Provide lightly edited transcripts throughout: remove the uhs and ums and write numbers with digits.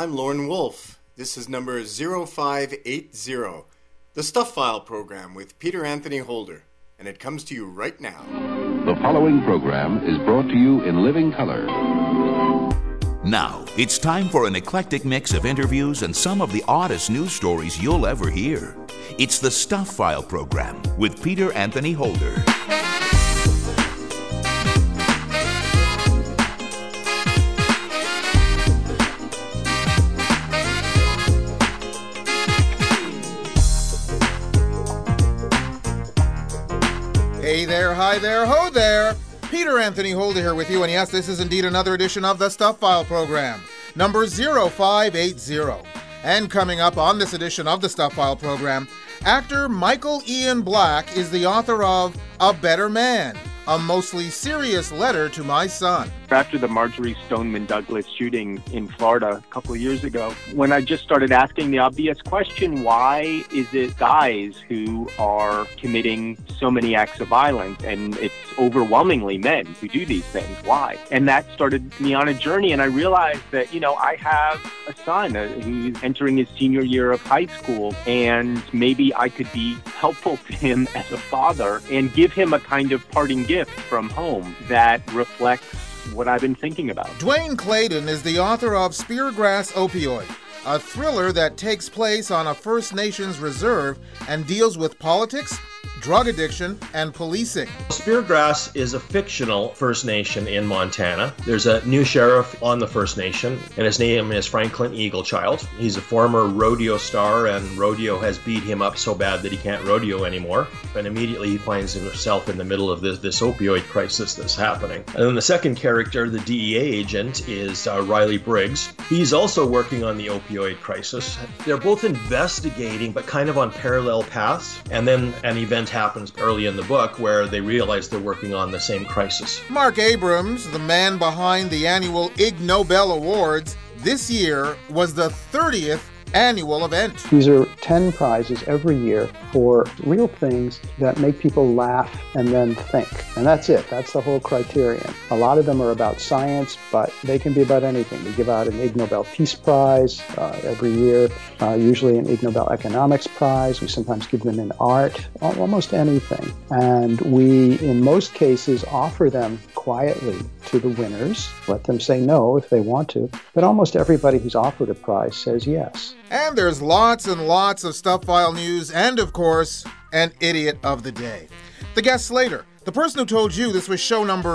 I'm Lorne Wolf. This is number 0580, the Stuff File program with Peter Anthony Holder, and it comes to you right now. The following program is brought to you in living color. Now, it's time for an eclectic mix of interviews and some of the oddest news stories you'll ever hear. It's the Stuff File program with Peter Anthony Holder. Hey there, hi there, ho there! Peter Anthony Holder here with you, and yes, this is indeed another edition of the Stuff File program, number 0580. And coming up on this edition of the Stuff File program, actor Michael Ian Black is the author of A Better Man, a mostly serious letter to my son. After the Marjory Stoneman Douglas shooting in Florida a couple of years ago, when I just started asking the obvious question, why is it guys who are committing so many acts of violence? And it's overwhelmingly men who do these things. Why? And that started me on a journey, and I realized that, I have a son who's entering his senior year of high school, and maybe I could be helpful to him as a father and give him a kind of parting gift from home that reflects what I've been thinking about. Dwayne Clayton is the author of Speargrass Opioid, a thriller that takes place on a First Nations reserve and deals with politics, drug addiction, and policing. Speargrass is a fictional First Nation in Montana. There's a new sheriff on the First Nation, and his name is Franklin Eaglechild. He's a former rodeo star, and rodeo has beat him up so bad that he can't rodeo anymore. And immediately he finds himself in the middle of this opioid crisis that's happening. And then the second character, the DEA agent, is Riley Briggs. He's also working on the opioid crisis. They're both investigating, but kind of on parallel paths. And then an event happens early in the book where they realize they're working on the same crisis. Mark Abrams, the man behind the annual Ig Nobel Awards, this year was the 30th annual event. These are 10 prizes every year for real things that make people laugh and then think. And that's it. That's the whole criterion. A lot of them are about science, but they can be about anything. We give out an Ig Nobel Peace Prize every year, usually an Ig Nobel Economics Prize. We sometimes give them in art, almost anything. And we, in most cases, offer them quietly to the winners, let them say no if they want to, but almost everybody who's offered a prize says yes. And there's lots and lots of Stuff File news and, of course, an idiot of the day. The guest later, the person who told you this was show number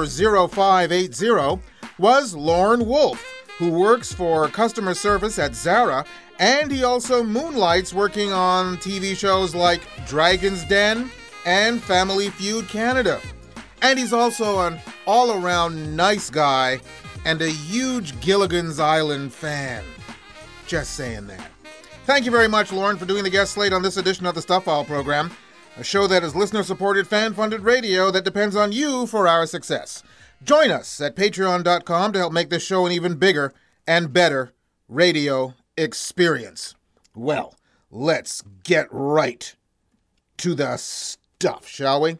0580, was Lorne Wolf, who works for customer service at Zara, and he also moonlights working on TV shows like Dragon's Den and Family Feud Canada. And he's also an all-around nice guy and a huge Gilligan's Island fan. Just saying that. Thank you very much, Lorne, for doing the guest slate on this edition of the Stuff File program, a show that is listener-supported, fan-funded radio that depends on you for our success. Join us at patreon.com to help make this show an even bigger and better radio experience. Well, let's get right to the stuff, shall we?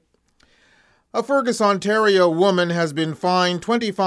A Fergus, Ontario woman has been fined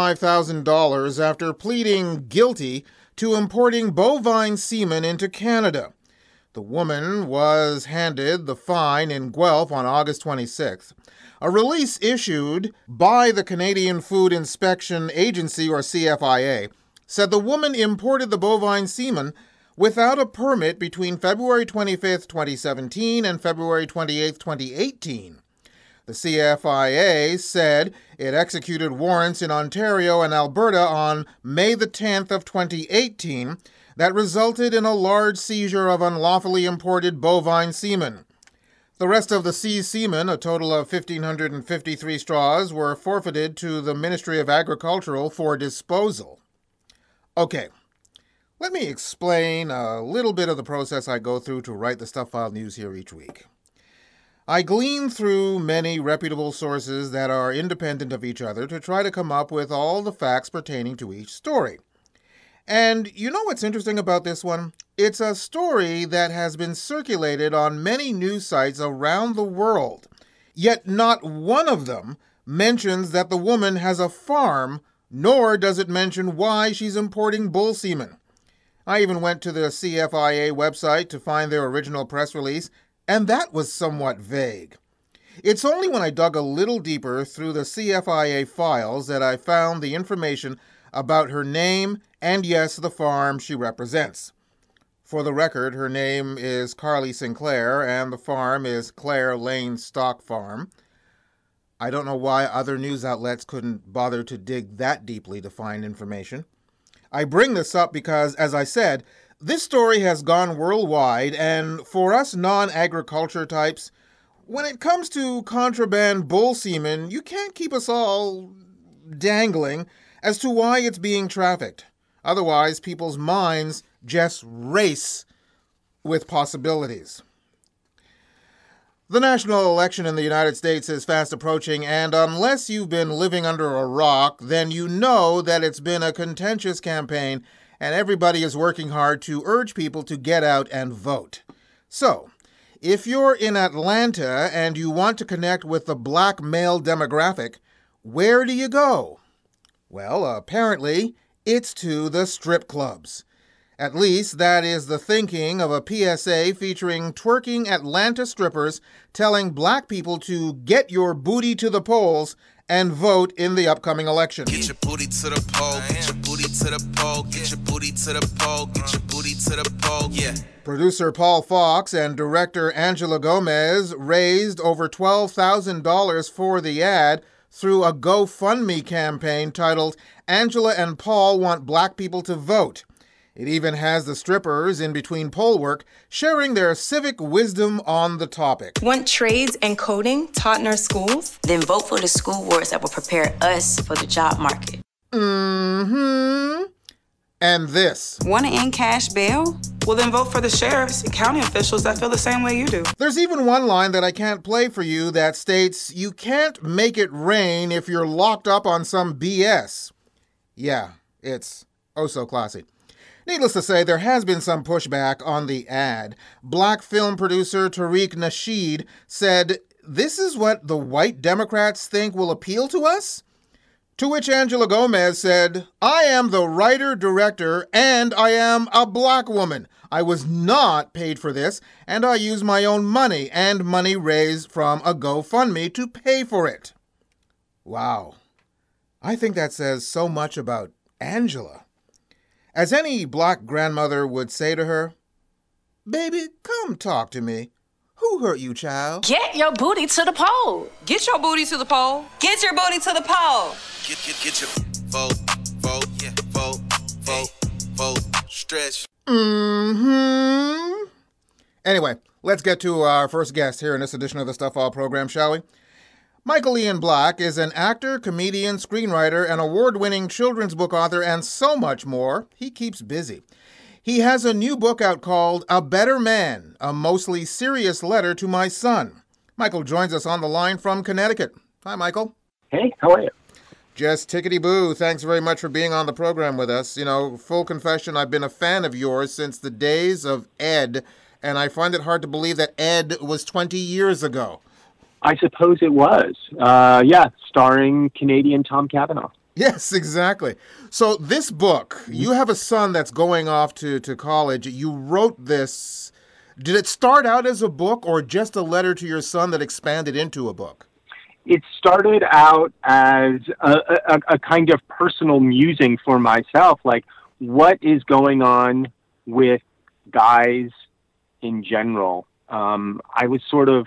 $25,000 after pleading guilty to importing bovine semen into Canada. The woman was handed the fine in Guelph on August 26th. A release issued by the Canadian Food Inspection Agency, or CFIA, said the woman imported the bovine semen without a permit between February 25th, 2017 and February 28th, 2018. The CFIA said it executed warrants in Ontario and Alberta on May the 10th of 2018 that resulted in a large seizure of unlawfully imported bovine semen. The rest of the seized semen, a total of 1,553 straws, were forfeited to the Ministry of Agriculture for disposal. Okay, let me explain a little bit of the process I go through to write the Stuff File news here each week. I glean through many reputable sources that are independent of each other to try to come up with all the facts pertaining to each story. And you know what's interesting about this one? It's a story that has been circulated on many news sites around the world, yet not one of them mentions that the woman has a farm, nor does it mention why she's importing bull semen. I even went to the CFIA website to find their original press release, and that was somewhat vague. It's only when I dug a little deeper through the CFIA files that I found the information about her name and, yes, the farm she represents. For the record, her name is Carly Sinclair, and the farm is Claire Lane Stock Farm. I don't know why other news outlets couldn't bother to dig that deeply to find information. I bring this up because, as I said, this story has gone worldwide, and for us non-agriculture types, when it comes to contraband bull semen, you can't keep us all dangling as to why it's being trafficked. Otherwise, people's minds just race with possibilities. The national election in the United States is fast approaching, and unless you've been living under a rock, then you know that it's been a contentious campaign, and everybody is working hard to urge people to get out and vote. So, if you're in Atlanta and you want to connect with the black male demographic, where do you go? Well, apparently, it's to the strip clubs. At least that is the thinking of a PSA featuring twerking Atlanta strippers telling black people to get your booty to the polls and vote in the upcoming election. Get your booty to the poll, get your booty to the poll, get your booty to the poll, get your booty to the poll, yeah. Producer Paul Fox and director Angela Gomez raised over $12,000 for the ad through a GoFundMe campaign titled Angela and Paul Want Black People to Vote. It even has the strippers in between poll work sharing their civic wisdom on the topic. Want trades and coding taught in our schools? Then vote for the school boards that will prepare us for the job market. And this. Want to end cash bail? Well, then vote for the sheriffs and county officials that feel the same way you do. There's even one line that I can't play for you that states, you can't make it rain if you're locked up on some BS. Yeah, it's oh so classy. Needless to say, there has been some pushback on the ad. Black film producer Tariq Nasheed said, "This is what the white Democrats think will appeal to us?" To which Angela Gomez said, "I am the writer-director and I am a black woman. I was not paid for this, and I use my own money and money raised from a GoFundMe to pay for it." Wow. I think that says so much about Angela. As any black grandmother would say to her, "Baby, come talk to me. Who hurt you, child?" Get your booty to the poll. Get your booty to the poll. Get your booty to the poll. Get your vote, yeah, vote, stretch. Anyway, let's get to our first guest here in this edition of the Stuff All program, shall we? Michael Ian Black is an actor, comedian, screenwriter, and award-winning children's book author, and so much more. He keeps busy. He has a new book out called A Better Man, a mostly serious letter to my son. Michael joins us on the line from Connecticut. Hi, Michael. Hey, how are you? Just tickety-boo. Thanks very much for being on the program with us. You know, full confession, I've been a fan of yours since the days of Ed, and I find it hard to believe that Ed was 20 years ago. I suppose it was. Starring Canadian Tom Cavanaugh. Yes, exactly. So this book, you have a son that's going off to college. You wrote this. Did it start out as a book or just a letter to your son that expanded into a book? It started out as a kind of personal musing for myself, like what is going on with guys in general. I was sort of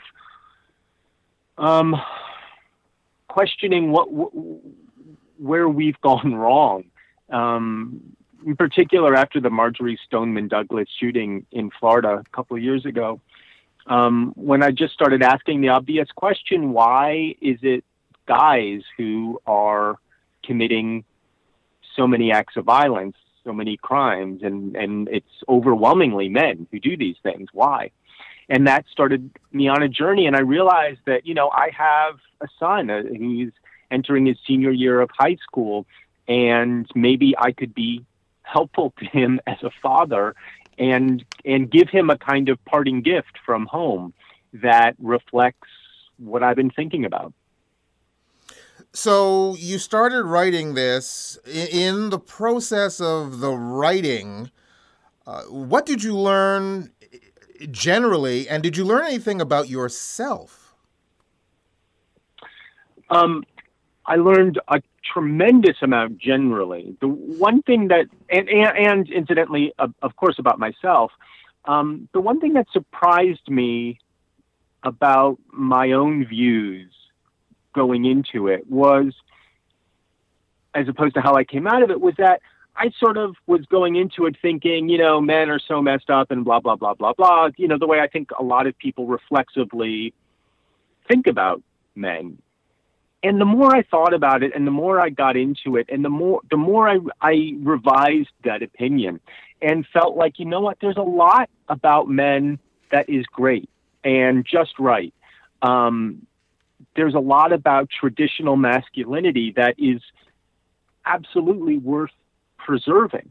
questioning where we've gone wrong. In particular, after the Marjory Stoneman Douglas shooting in Florida a couple of years ago, when I just started asking the obvious question, why is it guys who are committing so many acts of violence, so many crimes, and it's overwhelmingly men who do these things? Why? And that started me on a journey, and I realized that, you know, I have a son who's entering his senior year of high school, and maybe I could be helpful to him as a father and give him a kind of parting gift from home that reflects what I've been thinking about. So you started writing this. In the process of the writing, What did you learn generally, and did you learn anything about yourself? I learned a tremendous amount generally. The one thing that, and incidentally, of course, about myself, the one thing that surprised me about my own views going into it was, as opposed to how I came out of it, was that I sort of was going into it thinking, men are so messed up and blah, blah, blah, blah, blah. The way I think a lot of people reflexively think about men. And the more I thought about it and the more I got into it and the more I revised that opinion and felt like, you know what, there's a lot about men that is great and just right. There's a lot about traditional masculinity that is absolutely worth preserving.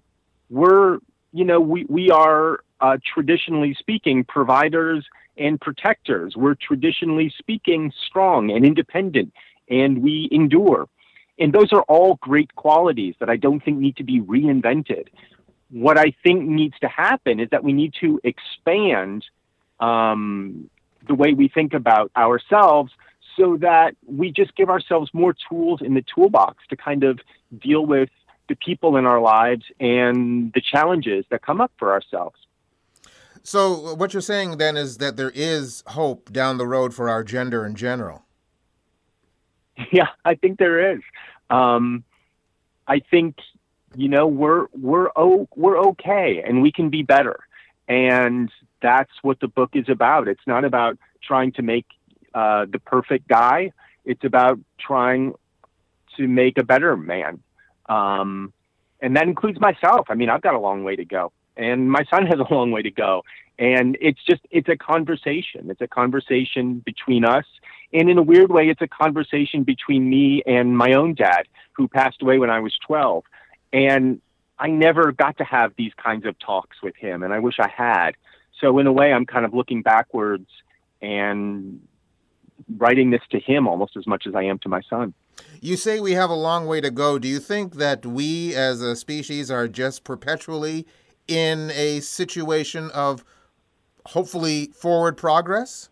We are traditionally speaking providers and protectors. We're traditionally speaking strong and independent, and we endure. And those are all great qualities that I don't think need to be reinvented. What I think needs to happen is that we need to expand the way we think about ourselves so that we just give ourselves more tools in the toolbox to kind of deal with the people in our lives and the challenges that come up for ourselves. So what you're saying then is that there is hope down the road for our gender in general. Yeah, I think there is. I think, we're okay and we can be better. And that's what the book is about. It's not about trying to make the perfect guy. It's about trying to make a better man. And that includes myself. I mean, I've got a long way to go and my son has a long way to go. And it's a conversation. It's a conversation between us. And in a weird way, it's a conversation between me and my own dad, who passed away when I was 12. And I never got to have these kinds of talks with him, and I wish I had. So in a way, I'm kind of looking backwards and writing this to him almost as much as I am to my son. You say we have a long way to go. Do you think that we as a species are just perpetually in a situation of hopefully forward progress?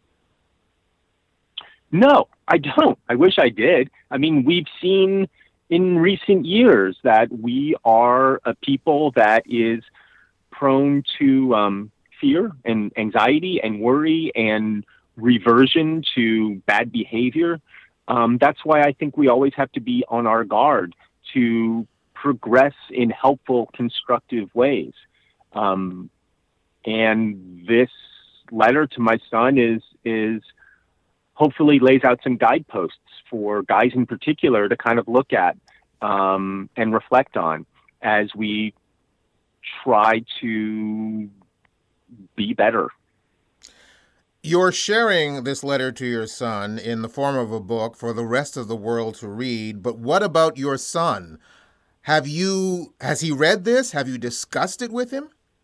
No, I don't. I wish I did. I mean, we've seen in recent years that we are a people that is prone to fear and anxiety and worry and reversion to bad behavior. That's why I think we always have to be on our guard to progress in helpful, constructive ways. And this letter to my son is hopefully lays out some guideposts for guys in particular to kind of look at and reflect on as we try to be better. You're sharing this letter to your son in the form of a book for the rest of the world to read, but what about your son? Has he read this? Have you discussed it with him?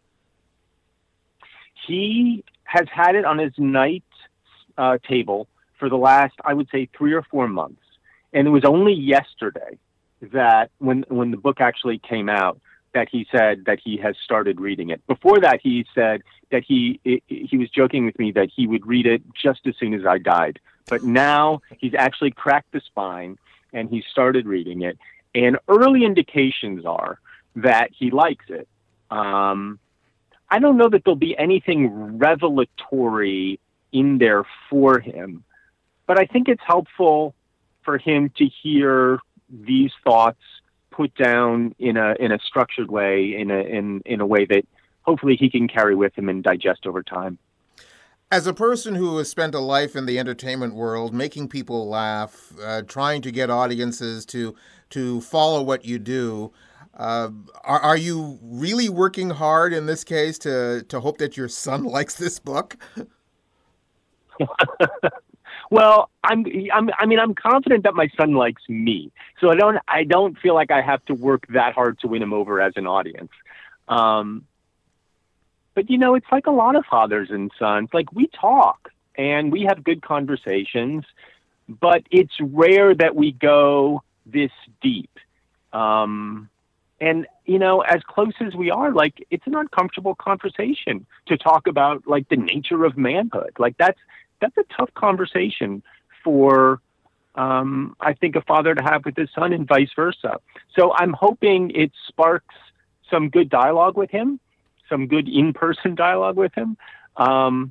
He has had it on his night table for the last, I would say, 3 or 4 months. And it was only yesterday that when the book actually came out, that he said that he has started reading it. Before that, he said that he was joking with me that he would read it just as soon as I died. But now he's actually cracked the spine and he started reading it. And early indications are that he likes it. I don't know that there'll be anything revelatory in there for him, but I think it's helpful for him to hear these thoughts put down in a structured way, in a way that hopefully he can carry with him and digest over time. As a person who has spent a life in the entertainment world, making people laugh, trying to get audiences to follow what you do, are you really working hard in this case to hope that your son likes this book? Well, I'm confident that my son likes me, so I don't feel like I have to work that hard to win him over as an audience. But it's like a lot of fathers and sons. Like, we talk and we have good conversations, but it's rare that we go this deep. And, you know, as close as we are, like, it's an uncomfortable conversation to talk about, like, the nature of manhood. Like, that's a tough conversation for, I think, a father to have with his son and vice versa. So I'm hoping it sparks some good dialogue with him, some good in-person dialogue with him. I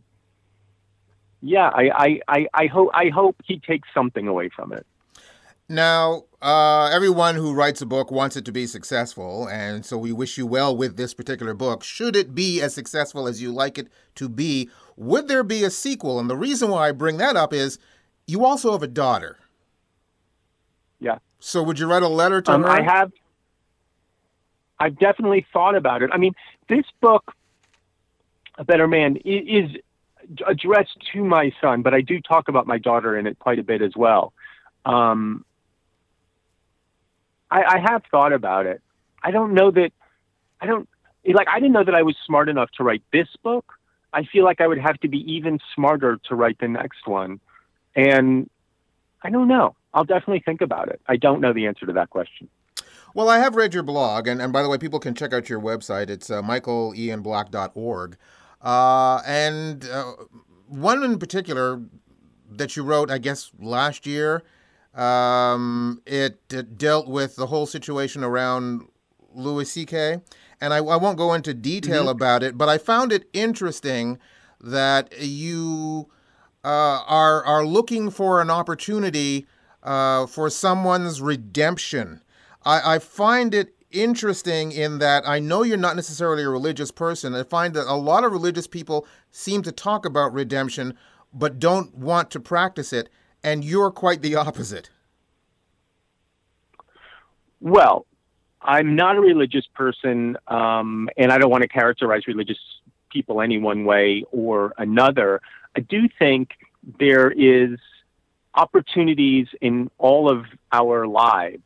hope he takes something away from it. Now, everyone who writes a book wants it to be successful, and so we wish you well with this particular book. Should it be as successful as you like it to be, would there be a sequel? And the reason why I bring that up is you also have a daughter. Yeah. So would you write a letter to her? I've definitely thought about it. I mean, this book, A Better Man, is addressed to my son, but I do talk about my daughter in it quite a bit as well. I have thought about it. I didn't know that I was smart enough to write this book. I feel like I would have to be even smarter to write the next one. And I don't know. I'll definitely think about it. I don't know the answer to that question. Well, I have read your blog, and by the way, people can check out your website. It's michaelianblack.org. And one in particular that you wrote, I guess, last year, it dealt with the whole situation around Louis C.K., and I won't go into detail about it, but I found it interesting that you are looking for an opportunity for someone's redemption. I find it interesting in that I know you're not necessarily a religious person. I find that a lot of religious people seem to talk about redemption but don't want to practice it, and you're quite the opposite. Well, I'm not a religious person, and I don't want to characterize religious people any one way or another. I do think there is opportunities in all of our lives,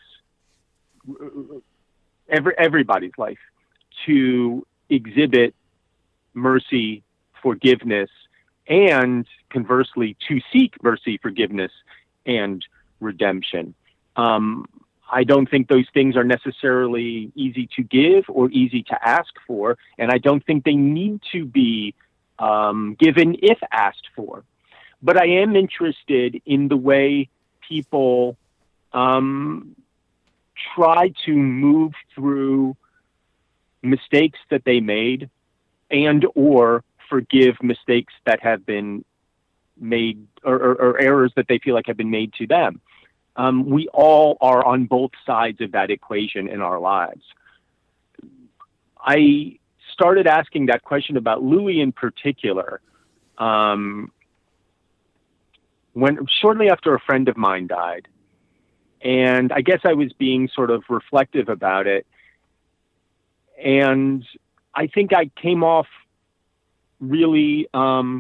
everybody's life, to exhibit mercy, forgiveness, and conversely, to seek mercy, forgiveness, and redemption. I don't think those things are necessarily easy to give or easy to ask for, and I don't think they need to be given if asked for. But I am interested in the way people try to move through mistakes that they made and or forgive mistakes that have been made or errors that they feel like have been made to them. We all are on both sides of that equation in our lives. I started asking that question about Louis in particular when shortly after a friend of mine died. And I guess I was being sort of reflective about it. And I think I came off really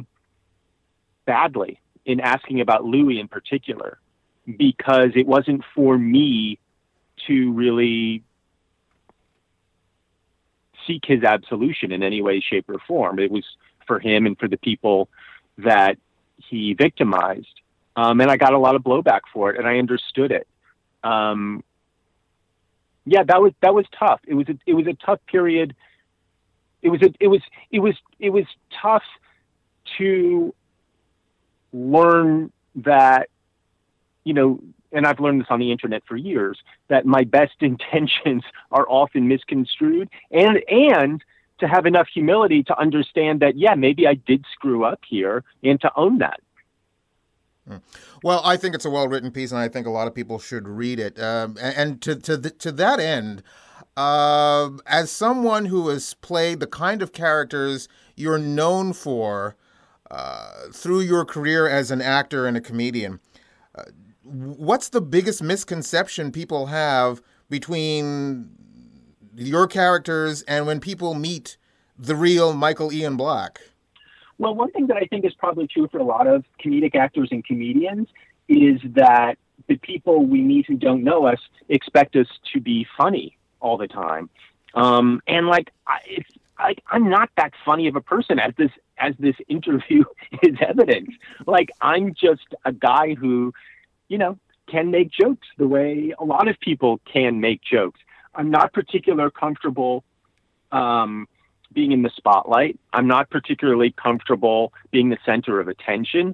badly in asking about Louis in particular, because it wasn't for me to really seek his absolution in any way, shape, or form. It was for him and for the people that he victimized. And I got a lot of blowback for it, and I understood it. That was tough. It was a tough period. It was tough to learn that, you know, and I've learned this on the internet for years, that my best intentions are often misconstrued, and to have enough humility to understand that, yeah, maybe I did screw up here, and to own that. Well, I think it's a well-written piece, and I think a lot of people should read it. And to that end, as someone who has played the kind of characters you're known for through your career as an actor and a comedian, what's the biggest misconception people have between your characters and when people meet the real Michael Ian Black? Well, one thing that I think is probably true for a lot of comedic actors and comedians is that the people we meet who don't know us expect us to be funny all the time. And I'm not that funny of a person, as this interview is evidence. Like, I'm just a guy who, you know, can make jokes the way a lot of people can make jokes. I'm not particularly comfortable being in the spotlight. I'm not particularly comfortable being the center of attention.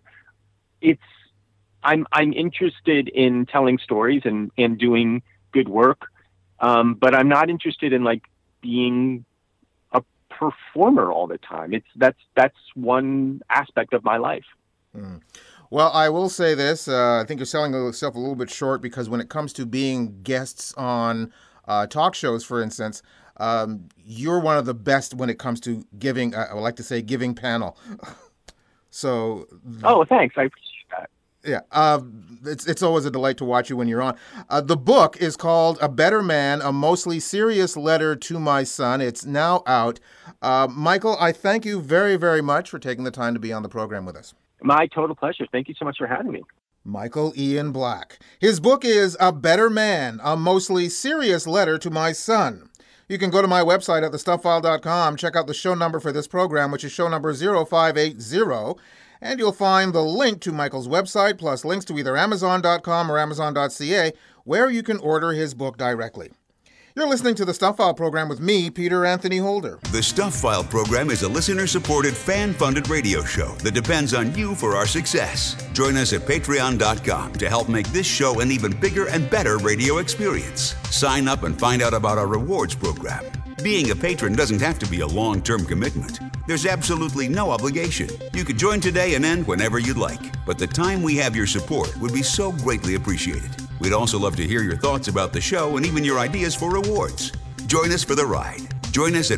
I'm interested in telling stories and doing good work, but I'm not interested in like being a performer all the time. That's one aspect of my life. Well, I will say this. I think you're selling yourself a little bit short, because when it comes to being guests on talk shows, for instance, you're one of the best when it comes to giving, I would like to say, giving panel. So. Oh, thanks. I appreciate that. Yeah, it's always a delight to watch you when you're on. The book is called A Better Man, A Mostly Serious Letter to My Son. It's now out. Michael, I thank you very, very much for taking the time to be on the program with us. My total pleasure. Thank you so much for having me. Michael Ian Black. His book is A Better Man, A Mostly Serious Letter to My Son. You can go to my website at thestuffile.com, check out the show number for this program, which is show number 0580, and you'll find the link to Michael's website, plus links to either Amazon.com or Amazon.ca, where you can order his book directly. You're listening to the Stuff File program with me, Peter Anthony Holder. The Stuff File program is a listener-supported, fan-funded radio show that depends on you for our success. Join us at patreon.com to help make this show an even bigger and better radio experience. Sign up and find out about our rewards program. Being a patron doesn't have to be a long-term commitment. There's absolutely no obligation. You could join today and end whenever you'd like, but the time we have your support would be so greatly appreciated. We'd also love to hear your thoughts about the show and even your ideas for rewards. Join us for the ride. Join us at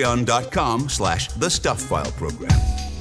patreon.com/thestuffileprogram.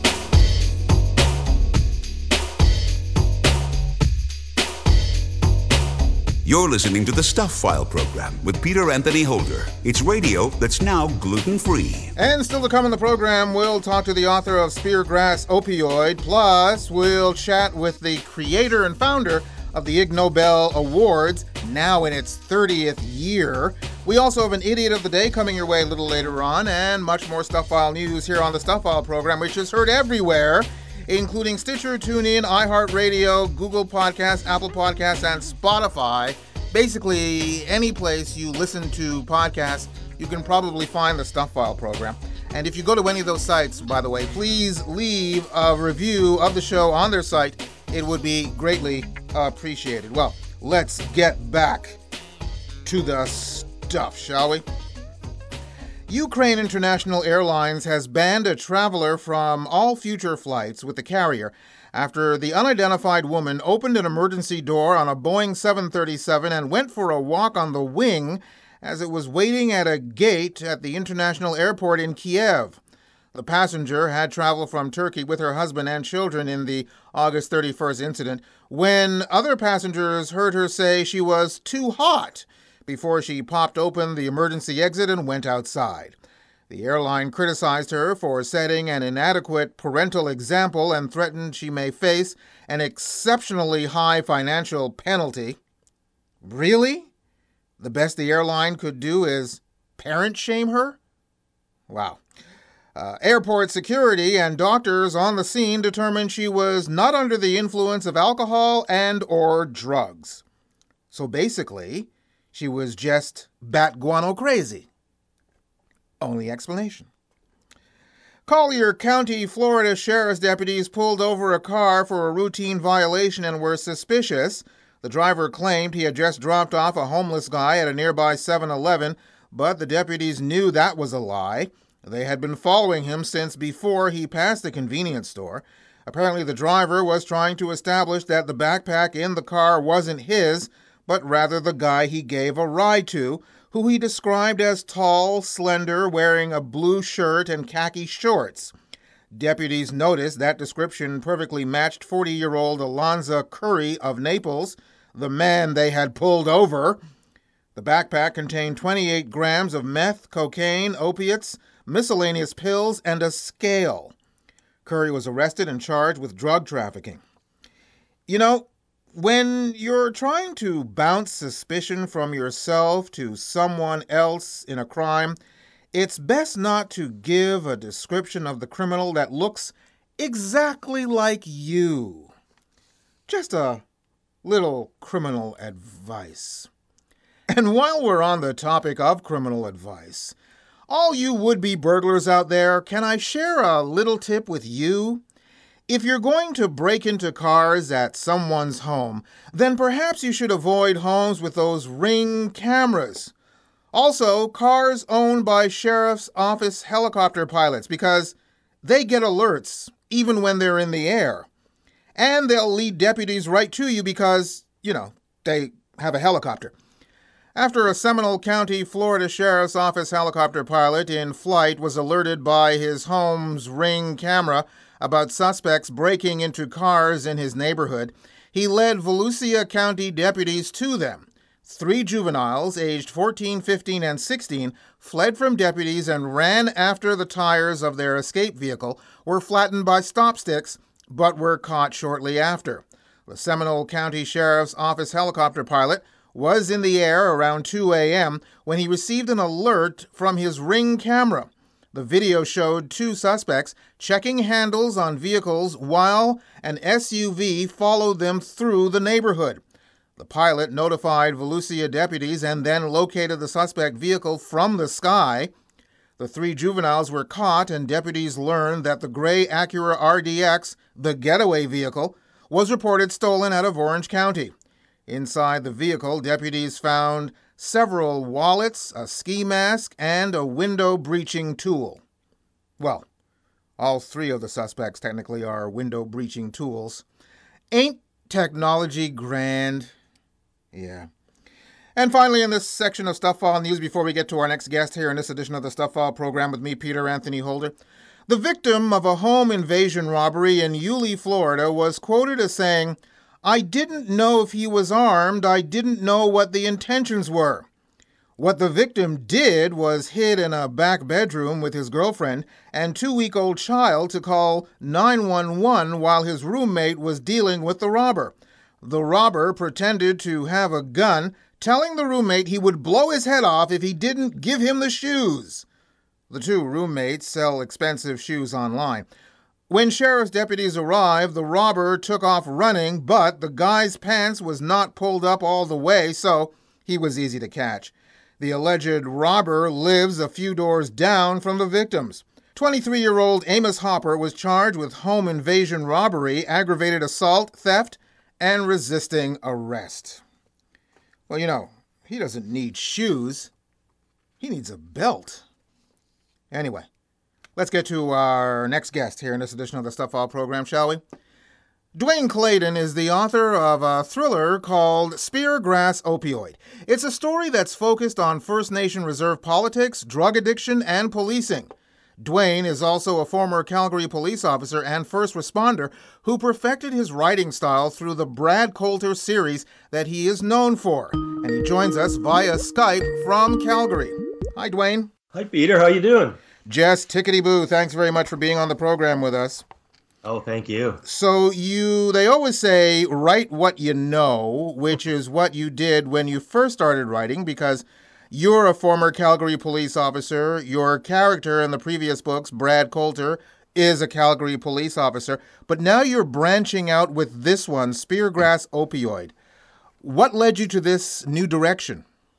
You're listening to the Stuff File program with Peter Anthony Holder. It's radio that's now gluten-free. And still to come on the program, we'll talk to the author of Speargrass Opioid. Plus, we'll chat with the creator and founder of the Ig Nobel Awards, now in its 30th year. We also have an Idiot of the Day coming your way a little later on, and much more Stuff File news here on the Stuff File program, which is heard everywhere, including Stitcher, TuneIn, iHeartRadio, Google Podcasts, Apple Podcasts, and Spotify. Basically, any place you listen to podcasts, you can probably find the Stuff File program. And if you go to any of those sites, by the way, please leave a review of the show on their site. It would be greatly appreciated. Well, let's get back to the stuff, shall we? Ukraine International Airlines has banned a traveler from all future flights with the carrier after the unidentified woman opened an emergency door on a Boeing 737 and went for a walk on the wing as it was waiting at a gate at the international airport in Kiev. The passenger had traveled from Turkey with her husband and children in the August 31st incident when other passengers heard her say she was too hot before she popped open the emergency exit and went outside. The airline criticized her for setting an inadequate parental example and threatened she may face an exceptionally high financial penalty. Really? The best the airline could do is parent shame her? Wow. Airport security and doctors on the scene determined she was not under the influence of alcohol and or drugs. So basically, she was just bat guano crazy. Only explanation. Collier County, Florida sheriff's deputies pulled over a car for a routine violation and were suspicious. The driver claimed he had just dropped off a homeless guy at a nearby 7-Eleven, but the deputies knew that was a lie. They had been following him since before he passed the convenience store. Apparently, the driver was trying to establish that the backpack in the car wasn't his, but rather the guy he gave a ride to, who he described as tall, slender, wearing a blue shirt and khaki shorts. Deputies noticed that description perfectly matched 40-year-old Alonzo Curry of Naples, the man they had pulled over. The backpack contained 28 grams of meth, cocaine, opiates, miscellaneous pills, and a scale. Curry was arrested and charged with drug trafficking. You know, when you're trying to bounce suspicion from yourself to someone else in a crime, it's best not to give a description of the criminal that looks exactly like you. Just a little criminal advice. And while we're on the topic of criminal advice, all you would-be burglars out there, can I share a little tip with you? If you're going to break into cars at someone's home, then perhaps you should avoid homes with those Ring cameras. Also, cars owned by Sheriff's Office helicopter pilots, because they get alerts even when they're in the air. And they'll lead deputies right to you because, they have a helicopter. After a Seminole County, Florida Sheriff's Office helicopter pilot in flight was alerted by his home's Ring camera about suspects breaking into cars in his neighborhood, he led Volusia County deputies to them. 3 juveniles, aged 14, 15, and 16, fled from deputies and ran after the tires of their escape vehicle were flattened by stop sticks, but were caught shortly after. The Seminole County Sheriff's Office helicopter pilot was in the air around 2 a.m. when he received an alert from his Ring camera. The video showed 2 suspects checking handles on vehicles while an SUV followed them through the neighborhood. The pilot notified Volusia deputies and then located the suspect vehicle from the sky. The 3 juveniles were caught, and deputies learned that the gray Acura RDX, the getaway vehicle, was reported stolen out of Orange County. Inside the vehicle, deputies found several wallets, a ski mask, and a window-breaching tool. Well, all 3 of the suspects technically are window-breaching tools. Ain't technology grand? Yeah. And finally, in this section of Stuff File News, before we get to our next guest here in this edition of the Stuff File program with me, Peter Anthony Holder, the victim of a home invasion robbery in Yulee, Florida, was quoted as saying, "I didn't know if he was armed. I didn't know what the intentions were." What the victim did was hid in a back bedroom with his girlfriend and 2-week-old child to call 911 while his roommate was dealing with the robber. The robber pretended to have a gun, telling the roommate he would blow his head off if he didn't give him the shoes. The 2 roommates sell expensive shoes online. When sheriff's deputies arrived, the robber took off running, but the guy's pants was not pulled up all the way, so he was easy to catch. The alleged robber lives a few doors down from the victims. 23-year-old Amos Hopper was charged with home invasion robbery, aggravated assault, theft, and resisting arrest. Well, he doesn't need shoes. He needs a belt. Anyway, let's get to our next guest here in this edition of the Stuff File program, shall we? Dwayne Clayton is the author of a thriller called Speargrass Opioid. It's a story that's focused on First Nation Reserve politics, drug addiction, and policing. Dwayne is also a former Calgary police officer and first responder who perfected his writing style through the Brad Coulter series that he is known for. And he joins us via Skype from Calgary. Hi, Dwayne. Hi, Peter. How you doing? Just tickety-boo. Thanks very much for being on the program with us. Oh, thank you. So they always say, write what you know, which is what you did when you first started writing, because you're a former Calgary police officer. Your character in the previous books, Brad Coulter, is a Calgary police officer. But now you're branching out with this one, Speargrass Opioid. What led you to this new direction?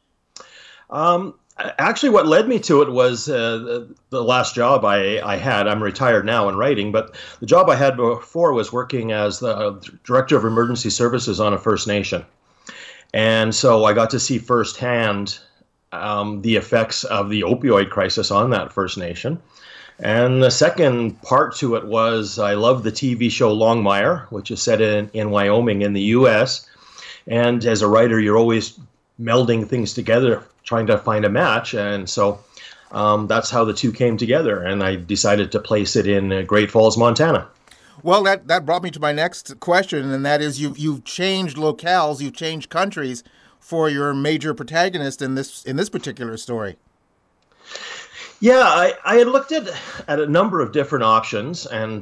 Actually, what led me to it was the last job I had. I'm retired now in writing, but the job I had before was working as the Director of Emergency Services on a First Nation. And so I got to see firsthand the effects of the opioid crisis on that First Nation. And the second part to it was I love the TV show Longmire, which is set in Wyoming in the U.S. And as a writer, you're always melding things together, trying to find a match. And so that's how the two came together. And I decided to place it in Great Falls, Montana. Well, that brought me to my next question, and that is you've changed locales, you've changed countries for your major protagonist in this particular story. Yeah, I had looked at a number of different options, and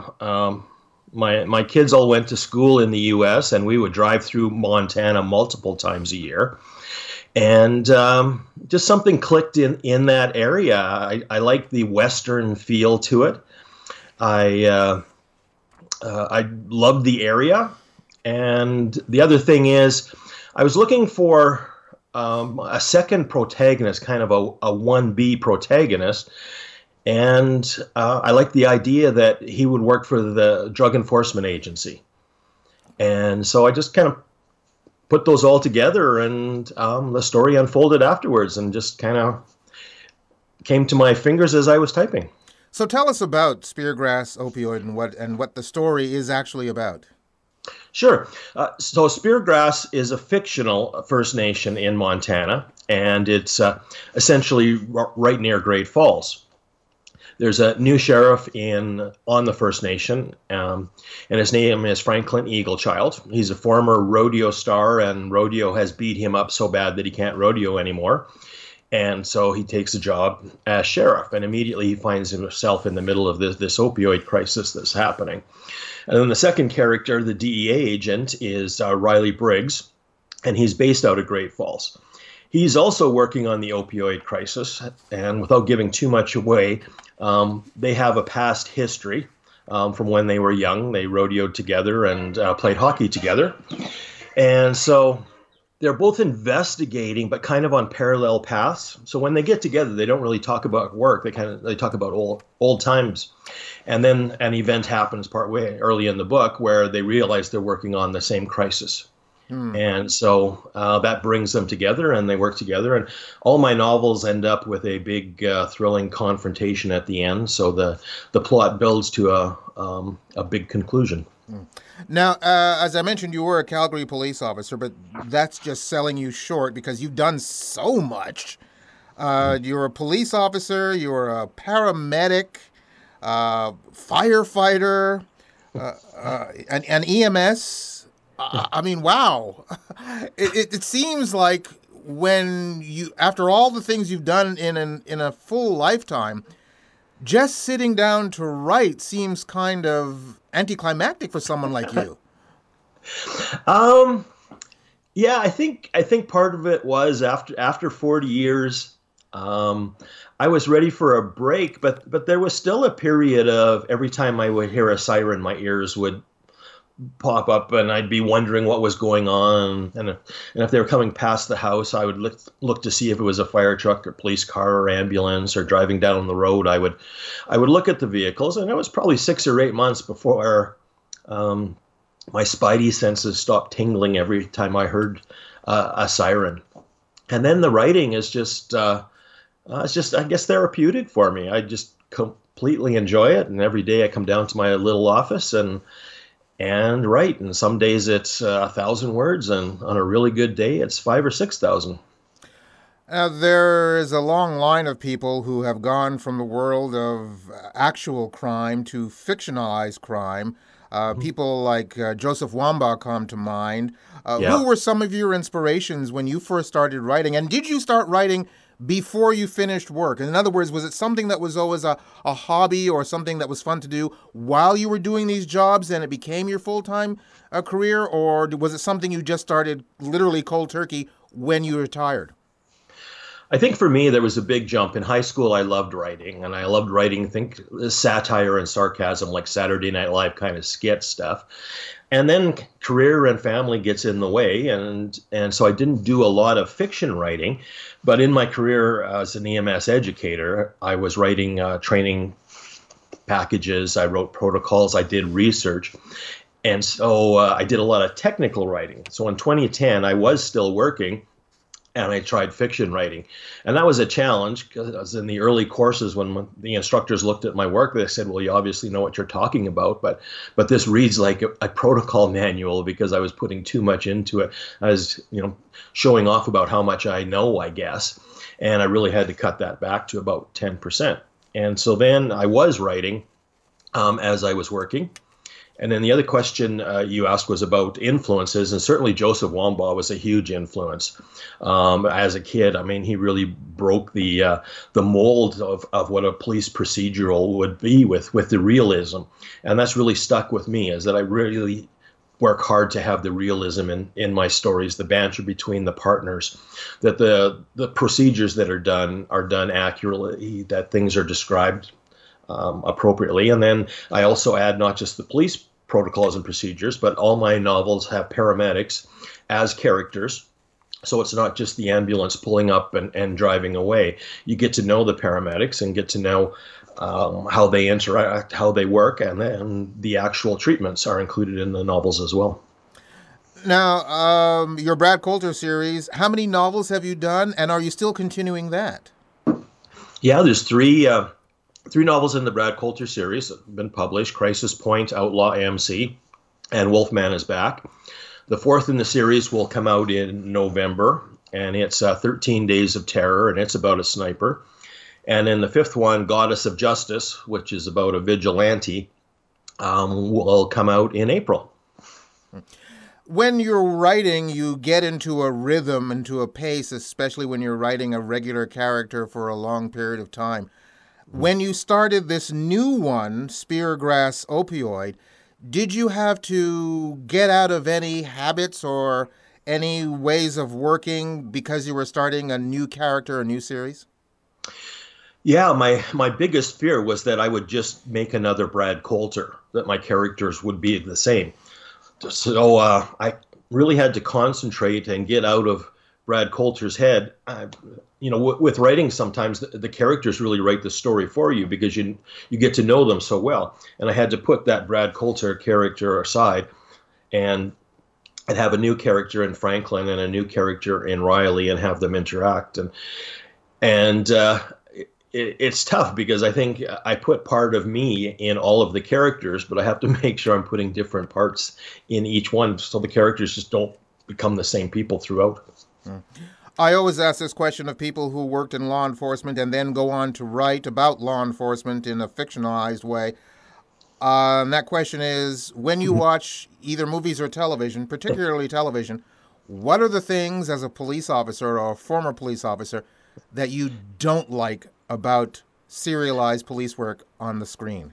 my kids all went to school in the U.S., and we would drive through Montana multiple times a year. And just something clicked in that area. I liked the Western feel to it. I loved the area. And the other thing is, I was looking for a second protagonist, kind of a 1B protagonist. And I liked the idea that he would work for the Drug Enforcement Agency. And so I just kind of put those all together, and the story unfolded afterwards and just kind of came to my fingers as I was typing. So tell us about Speargrass Opioid and what the story is actually about. Sure. So Speargrass is a fictional First Nation in Montana, and it's essentially right near Great Falls. There's a new sheriff on the First Nation, and his name is Franklin Eaglechild. He's a former rodeo star, and rodeo has beat him up so bad that he can't rodeo anymore. And so he takes a job as sheriff, and immediately he finds himself in the middle of this opioid crisis that's happening. And then the second character, the DEA agent, is Riley Briggs, and he's based out of Great Falls. He's also working on the opioid crisis, and without giving too much away, they have a past history from when they were young. They rodeoed together and played hockey together. And so they're both investigating, but kind of on parallel paths. So when they get together, they don't really talk about work. They talk about old times. And then an event happens partway early in the book where they realize they're working on the same crisis. And so that brings them together, and they work together. And all my novels end up with a big, thrilling confrontation at the end. So the plot builds to a big conclusion. Now, as I mentioned, you were a Calgary police officer, but that's just selling you short because you've done so much. You're a police officer, you're a paramedic, firefighter, an EMS. I mean, wow. It seems like when after all the things you've done in a full lifetime, just sitting down to write seems kind of anticlimactic for someone like you. Yeah, I think part of it was after 40 years, I was ready for a break, but there was still a period of every time I would hear a siren, my ears would pop up, and I'd be wondering what was going on. And if they were coming past the house, I would look to see if it was a fire truck or police car or ambulance, or driving down the road. I would look at the vehicles, and it was probably 6 or 8 months before my spidey senses stopped tingling every time I heard a siren. And then the writing is just it's just, I guess, therapeutic for me. I just completely enjoy it, and every day I come down to my little office and write. And some days it's 1,000 words, and on a really good day it's 5,000 or 6,000. There is a long line of people who have gone from the world of actual crime to fictionalized crime. People like Joseph Wambaugh come to mind. Who were some of your inspirations when you first started writing? And did you start writing before you finished work? In other words, was it something that was always a hobby or something that was fun to do while you were doing these jobs and it became your full-time career? Or was it something you just started literally cold turkey when you retired? I think for me, there was a big jump. In high school, I loved writing, and I loved writing, satire and sarcasm, like Saturday Night Live kind of skit stuff. And then career and family gets in the way, and so I didn't do a lot of fiction writing. But in my career as an EMS educator, I was writing training packages, I wrote protocols, I did research. And so I did a lot of technical writing. So in 2010, I was still working, and I tried fiction writing. And that was a challenge, because in the early courses, when the instructors looked at my work, they said, well, you obviously know what you're talking about, but this reads like a protocol manual, because I was putting too much into it. I was, showing off about how much I know, I guess. And I really had to cut that back to about 10%. And so then I was writing as I was working. And then the other question you asked was about influences, and certainly Joseph Wambaugh was a huge influence. As a kid, I mean, he really broke the mold of what a police procedural would be with the realism, and that's really stuck with me. Is that I really work hard to have the realism in my stories, the banter between the partners, that the procedures that are done accurately, that things are described appropriately. And then I also add not just the police protocols and procedures, but all my novels have paramedics as characters. So it's not just the ambulance pulling up and driving away. You get to know the paramedics and get to know how they interact, how they work, and the actual treatments are included in the novels as well. Now, your Brad Coulter series, how many novels have you done, and are you still continuing that? Yeah, there's three novels in the Brad Coulter series that have been published: Crisis Point, Outlaw AMC, and Wolfman is Back. The fourth in the series will come out in November, and it's 13 Days of Terror, and it's about a sniper. And then the fifth one, Goddess of Justice, which is about a vigilante, will come out in April. When you're writing, you get into a rhythm, into a pace, especially when you're writing a regular character for a long period of time. When you started this new one, Speargrass Opioid, did you have to get out of any habits or any ways of working because you were starting a new character, a new series? Yeah, my biggest fear was that I would just make another Brad Coulter, that my characters would be the same. So I really had to concentrate and get out of Brad Coulter's head. With writing, sometimes the characters really write the story for you because you get to know them so well. And I had to put that Brad Coulter character aside, and I'd have a new character in Franklin and a new character in Riley and have them interact. And it's tough because I think I put part of me in all of the characters, but I have to make sure I'm putting different parts in each one so the characters just don't become the same people throughout. I always ask this question of people who worked in law enforcement and then go on to write about law enforcement in a fictionalized way. And that question is, when you watch either movies or television, particularly television, what are the things as a police officer or a former police officer that you don't like about serialized police work on the screen?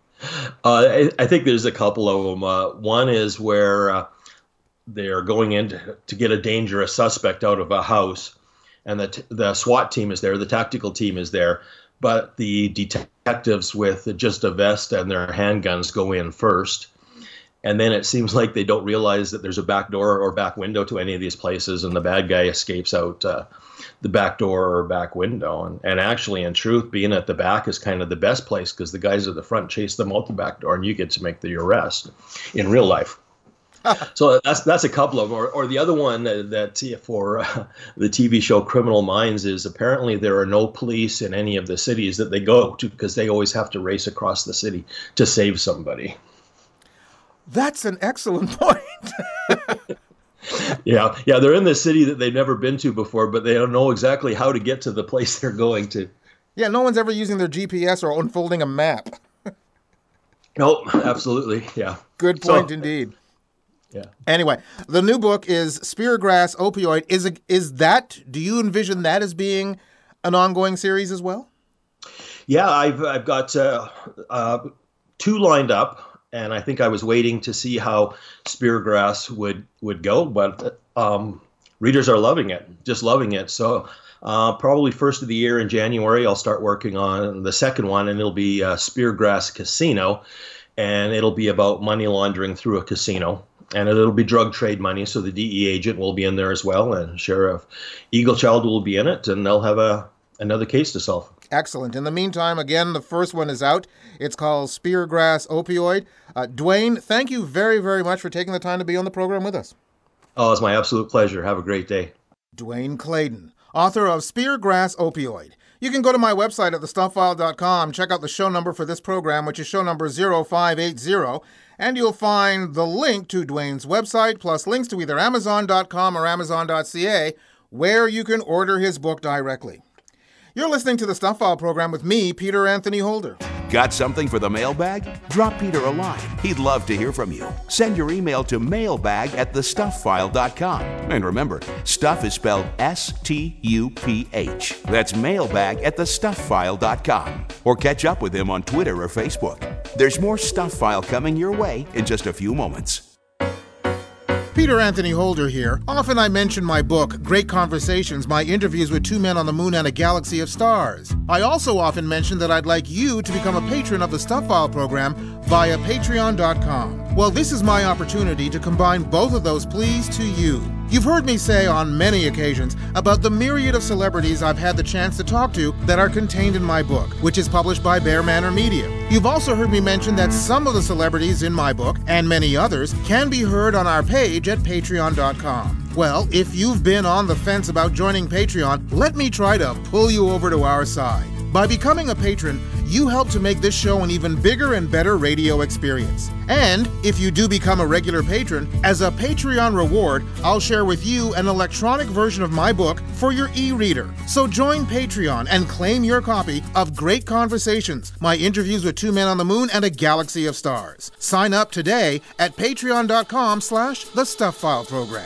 I think there's a couple of them. One is where they're going in to get a dangerous suspect out of a house, and the SWAT team is there, the tactical team is there, but the detectives with just a vest and their handguns go in first. And then it seems like they don't realize that there's a back door or back window to any of these places, and the bad guy escapes out the back door or back window. And actually, in truth, being at the back is kind of the best place because the guys at the front chase them out the back door, and you get to make the arrest in real life. So that's a couple of them. Or the other one that for the TV show Criminal Minds is apparently there are no police in any of the cities that they go to because they always have to race across the city to save somebody. That's an excellent point. Yeah, they're in the city that they've never been to before, but they don't know exactly how to get to the place they're going to. Yeah, no one's ever using their GPS or unfolding a map. No, absolutely, yeah. Good point indeed. Yeah. Anyway, the new book is Speargrass Opioid. Do you envision that as being an ongoing series as well? Yeah, I've got two lined up. And I think I was waiting to see how Speargrass would go, but readers are loving it, just loving it. So probably first of the year in January, I'll start working on the second one, and it'll be Speargrass Casino, and it'll be about money laundering through a casino. And it'll be drug trade money, so the DE agent will be in there as well, and Sheriff Eaglechild will be in it, and they'll have another case to solve. Excellent. In the meantime, again, the first one is out. It's called Speargrass Opioid. Dwayne, thank you very, very much for taking the time to be on the program with us. Oh, it's my absolute pleasure. Have a great day. Dwayne Clayton, author of Speargrass Opioid. You can go to my website at thestuffile.com, check out the show number for this program, which is show number 0580, and you'll find the link to Dwayne's website, plus links to either Amazon.com or Amazon.ca, where you can order his book directly. You're listening to the Stuff File program with me, Peter Anthony Holder. Got something for the mailbag? Drop Peter a line. He'd love to hear from you. Send your email to mailbag@thestuffile.com. And remember, stuff is spelled S-T-U-P-H. That's mailbag@thestuffile.com. Or catch up with him on Twitter or Facebook. There's more Stuff File coming your way in just a few moments. Peter Anthony Holder here. Often I mention my book, Great Conversations, my interviews with two men on the moon and a galaxy of stars. I also often mention that I'd like you to become a patron of the Stuff File program via patreon.com. Well, this is my opportunity to combine both of those pleas to you. You've heard me say on many occasions about the myriad of celebrities I've had the chance to talk to that are contained in my book, which is published by Bear Manor Media. You've also heard me mention that some of the celebrities in my book, and many others, can be heard on our page at patreon.com. Well, if you've been on the fence about joining Patreon, let me try to pull you over to our side. By becoming a patron, you help to make this show an even bigger and better radio experience. And if you do become a regular patron, as a Patreon reward, I'll share with you an electronic version of my book for your e-reader. So join Patreon and claim your copy of Great Conversations, my interviews with two men on the moon and a galaxy of stars. Sign up today at patreon.com/The Stuff File Program.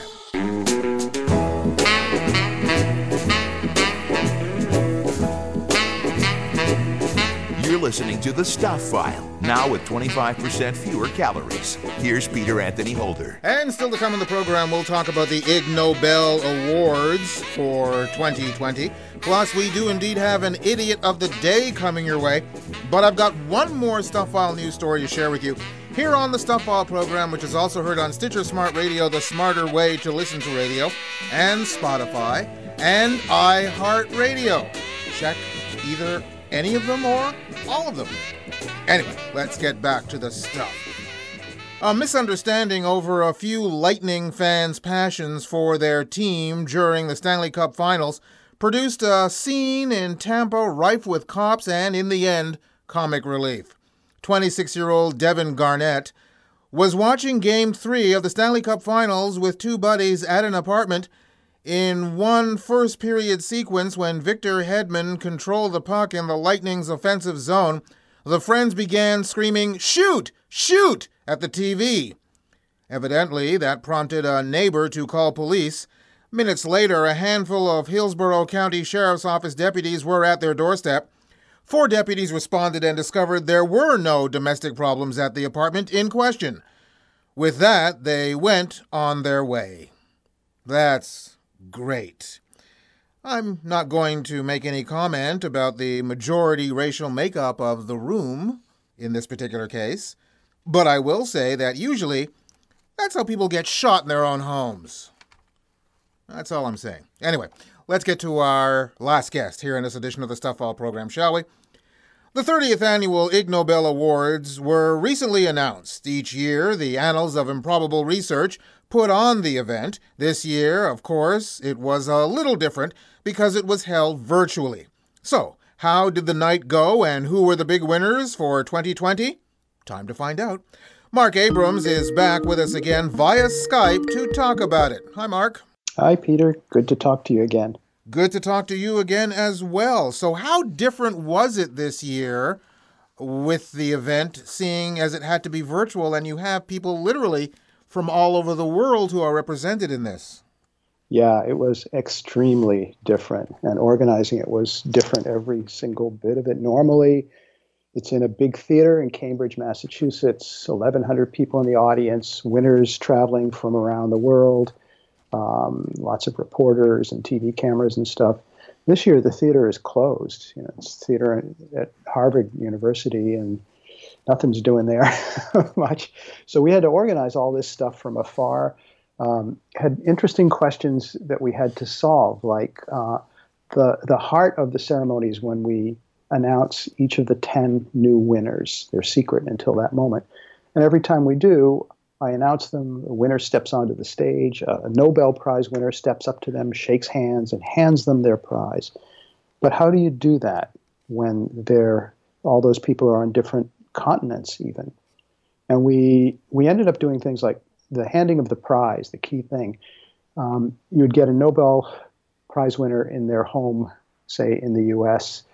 You're listening to The Stuff File, now with 25% fewer calories. Here's Peter Anthony Holder. And still to come in the program, we'll talk about the Ig Nobel Awards for 2020. Plus, we do indeed have an Idiot of the Day coming your way. But I've got one more Stuff File news story to share with you here on the Stuff File program, which is also heard on Stitcher Smart Radio, the smarter way to listen to radio, and Spotify, and iHeartRadio. Check either any of them or all of them. Anyway, let's get back to the stuff. A misunderstanding over a few Lightning fans' passions for their team during the Stanley Cup Finals produced a scene in Tampa rife with cops and, in the end, comic relief. 26-year-old Devin Garnett was watching Game 3 of the Stanley Cup Finals with two buddies at an apartment. In one first-period sequence, when Victor Hedman controlled the puck in the Lightning's offensive zone, the friends began screaming, "Shoot! Shoot!" at the TV. Evidently, that prompted a neighbor to call police. Minutes later, a handful of Hillsborough County Sheriff's Office deputies were at their doorstep. 4 deputies responded and discovered there were no domestic problems at the apartment in question. With that, they went on their way. That's great. I'm not going to make any comment about the majority racial makeup of the room in this particular case, but I will say that usually that's how people get shot in their own homes. That's all I'm saying. Anyway, let's get to our last guest here in this edition of the Stuff File program, shall we? The 30th annual Ig Nobel Awards were recently announced. Each year, the Annals of Improbable Research put on the event. This year, of course, it was a little different because it was held virtually. So, how did the night go and who were the big winners for 2020? Time to find out. Mark Abrams is back with us again via Skype to talk about it. Hi, Mark. Hi, Peter. Good to talk to you again. Good to talk to you again as well. So how different was it this year with the event, seeing as it had to be virtual and you have people literally from all over the world who are represented in this? Yeah, it was extremely different, and organizing it was different every single bit of it. Normally, it's in a big theater in Cambridge, Massachusetts, 1,100 people in the audience, winners traveling from around the world, lots of reporters and TV cameras and stuff. This year, the theater is closed. It's theater at Harvard University, and nothing's doing there much. So we had to organize all this stuff from afar. Had interesting questions that we had to solve, like the heart of the ceremony is when we announce each of the 10 new winners. They're secret until that moment. And every time we do, I announce them, a winner steps onto the stage, a Nobel Prize winner steps up to them, shakes hands, and hands them their prize. But how do you do that when all those people are on different continents even? And we ended up doing things like the handing of the prize, the key thing. You'd get a Nobel Prize winner in their home, say in the U.S.,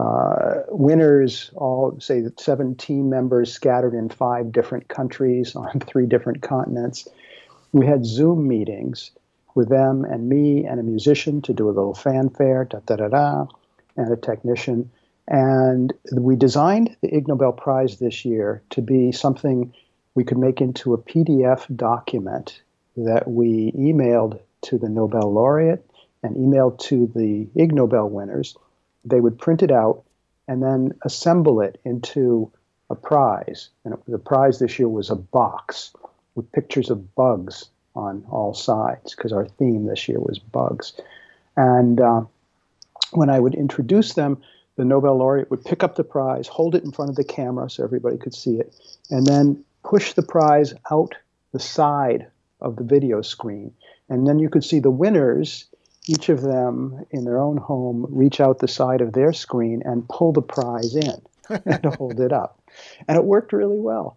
winners, all say 7 team members scattered in 5 different countries on 3 different continents. We had Zoom meetings with them and me and a musician to do a little fanfare, and a technician. And we designed the Ig Nobel Prize this year to be something we could make into a PDF document that we emailed to the Nobel laureate and emailed to the Ig Nobel winners. They would print it out and then assemble it into a prize. And the prize this year was a box with pictures of bugs on all sides, because our theme this year was bugs. And when I would introduce them, the Nobel laureate would pick up the prize, hold it in front of the camera so everybody could see it, and then push the prize out the side of the video screen. And then you could see the winners, each of them in their own home, reach out the side of their screen and pull the prize in and hold it up. And it worked really well.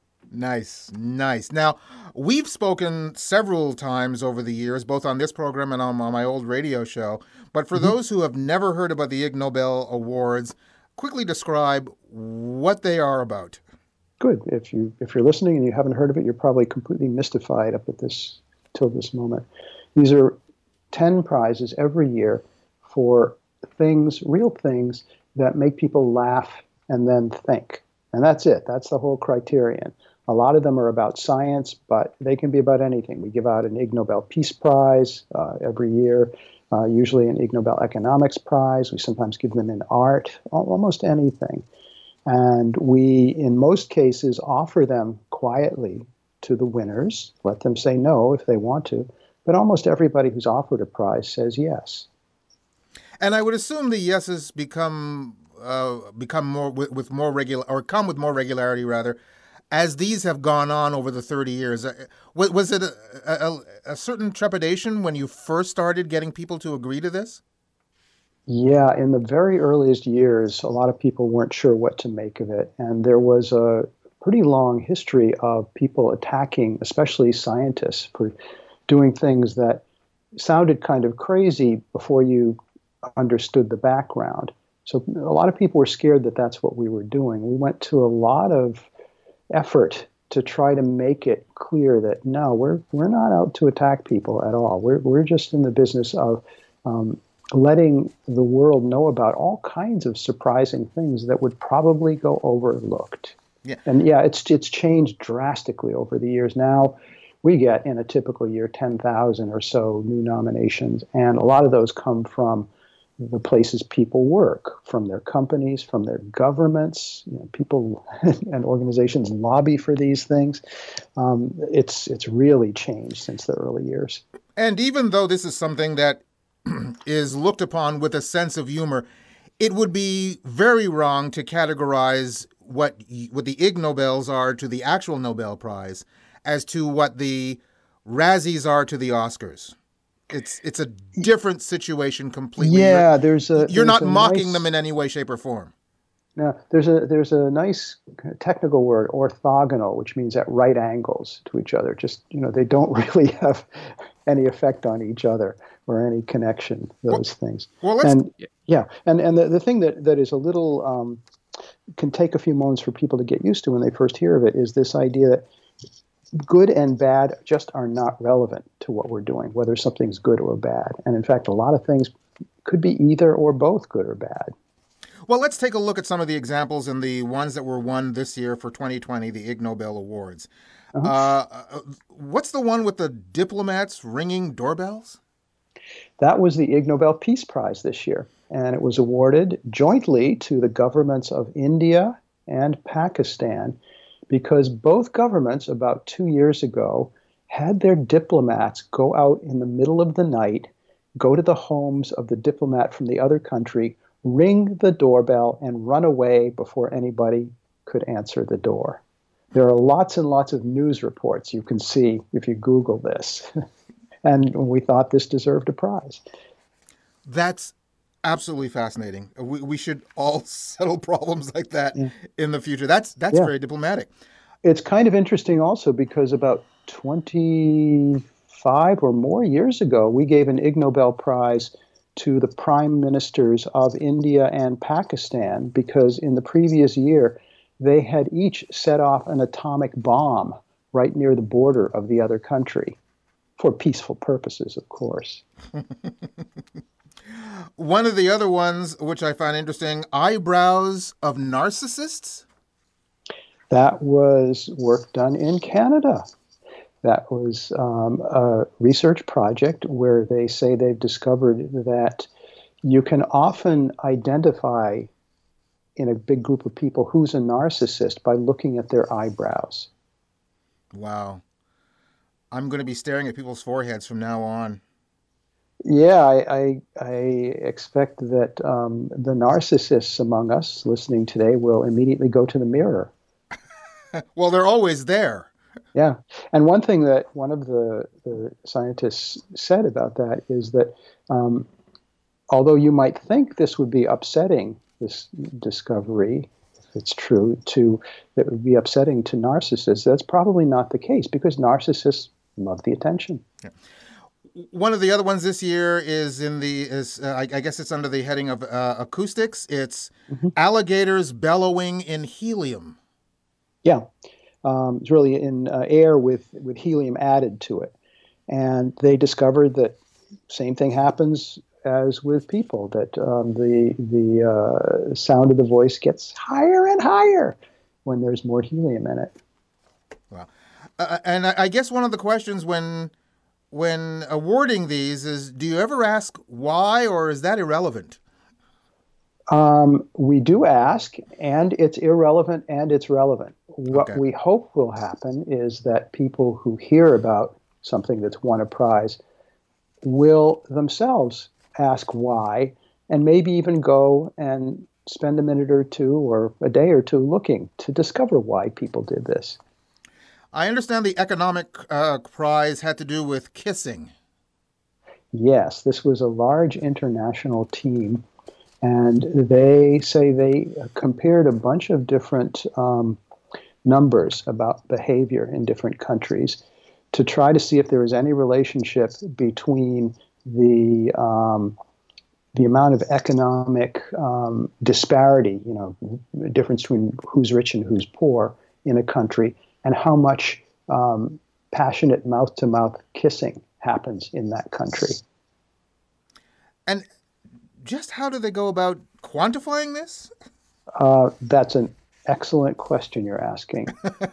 Nice, nice. Now, we've spoken several times over the years, both on this program and on my old radio show. But for those who have never heard about the Ig Nobel Awards, quickly describe what they are about. Good. If you're listening and you haven't heard of it, you're probably completely mystified up at till this moment. These are 10 prizes every year for things, real things that make people laugh and then think. And that's it. That's the whole criterion. A lot of them are about science, but they can be about anything. We give out an Ig Nobel Peace Prize every year, usually an Ig Nobel Economics Prize. We sometimes give them in art, almost anything. And we, in most cases, offer them quietly to the winners, let them say no if they want to. But almost everybody who's offered a prize says yes. And I would assume the yeses become more with more regular, or come with more regularity rather, as these have gone on over the 30 years. Was it a certain trepidation when you first started getting people to agree to this? Yeah, in the very earliest years, a lot of people weren't sure what to make of it. And there was a pretty long history of people attacking, especially scientists, for doing things that sounded kind of crazy before you understood the background. So a lot of people were scared that that's what we were doing. We went to a lot of effort to try to make it clear that no, we're not out to attack people at all. We're just in the business of letting the world know about all kinds of surprising things that would probably go overlooked. Yeah. And yeah, it's changed drastically over the years. Now we get in a typical year 10,000 or so new nominations, and a lot of those come from the places people work, from their companies, from their governments. People and organizations lobby for these things. It's really changed since the early years. And even though this is something that is looked upon with a sense of humor, it would be very wrong to categorize what the Ig Nobels are to the actual Nobel Prize as to what the Razzies are to the Oscars. It's a different situation completely. Yeah, you're not mocking them in any way, shape, or form. Now, there's a nice technical word, orthogonal, which means at right angles to each other. Just, they don't really have any effect on each other or any connection, those things. Well, let's... And the thing that is a little, can take a few moments for people to get used to when they first hear of it, is this idea that good and bad just are not relevant to what we're doing, whether something's good or bad. And in fact, a lot of things could be either or both good or bad. Well, let's take a look at some of the examples and the ones that were won this year for 2020, the Ig Nobel Awards. What's the one with the diplomats ringing doorbells? That was the Ig Nobel Peace Prize this year, and it was awarded jointly to the governments of India and Pakistan, because both governments about 2 years ago had their diplomats go out in the middle of the night, go to the homes of the diplomat from the other country, ring the doorbell, and run away before anybody could answer the door. There are lots and lots of news reports you can see if you Google this. And we thought this deserved a prize. That's absolutely fascinating. We should all settle problems like that in the future. That's very diplomatic. It's kind of interesting also because about 25 or more years ago, we gave an Ig Nobel Prize to the prime ministers of India and Pakistan because in the previous year, they had each set off an atomic bomb right near the border of the other country for peaceful purposes, of course. One of the other ones, which I find interesting, eyebrows of narcissists? That was work done in Canada. That was a research project where they say they've discovered that you can often identify in a big group of people who's a narcissist by looking at their eyebrows. Wow. I'm going to be staring at people's foreheads from now on. Yeah, I expect that the narcissists among us listening today will immediately go to the mirror. Well, they're always there. Yeah. And one thing that one of the scientists said about that is that although you might think this would be upsetting, this discovery, if it's true, that would be upsetting to narcissists, that's probably not the case because narcissists love the attention. Yeah. One of the other ones this year is I guess it's under the heading of acoustics. It's alligators bellowing in helium. Yeah, it's really in air with helium added to it. And they discovered that same thing happens as with people, that the sound of the voice gets higher and higher when there's more helium in it. Wow. And I guess one of the questions when awarding these is, do you ever ask why, or is that irrelevant? We do ask, and it's irrelevant and it's relevant. What we hope will happen is that people who hear about something that's won a prize will themselves ask why, and maybe even go and spend a minute or two or a day or two looking to discover why people did this. I understand the economic prize had to do with kissing. Yes, this was a large international team, and they say they compared a bunch of different numbers about behavior in different countries to try to see if there was any relationship between the amount of economic disparity, the difference between who's rich and who's poor in a country, and how much passionate mouth-to-mouth kissing happens in that country. And just how do they go about quantifying this? That's an excellent question you're asking.